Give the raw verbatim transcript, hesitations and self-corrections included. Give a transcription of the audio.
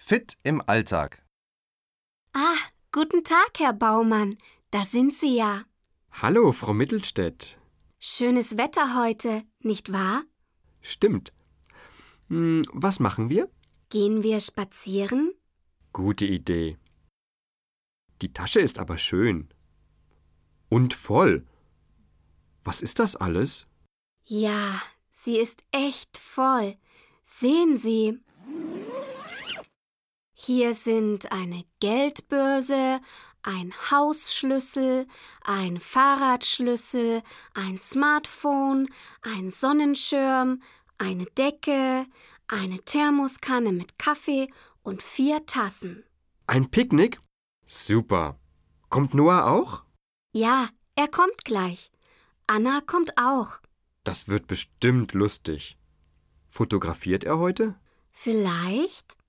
Fit im Alltag. Ah, guten Tag, Herr Baumann. Da sind Sie ja. Hallo, Frau Mittelstädt. Schönes Wetter heute, nicht wahr? Stimmt. Hm, was machen wir? Gehen wir spazieren? Gute Idee. Die Tasche ist aber schön. Und voll. Was ist das alles? Ja, sie ist echt voll. Sehen Sie. Hier sind eine Geldbörse, ein Hausschlüssel, ein Fahrradschlüssel, ein Smartphone, ein Sonnenschirm, eine Decke, eine Thermoskanne mit Kaffee und vier Tassen. Ein Picknick? Super. Kommt Noah auch? Ja, er kommt gleich. Anna kommt auch. Das wird bestimmt lustig. Fotografiert er heute? Vielleicht?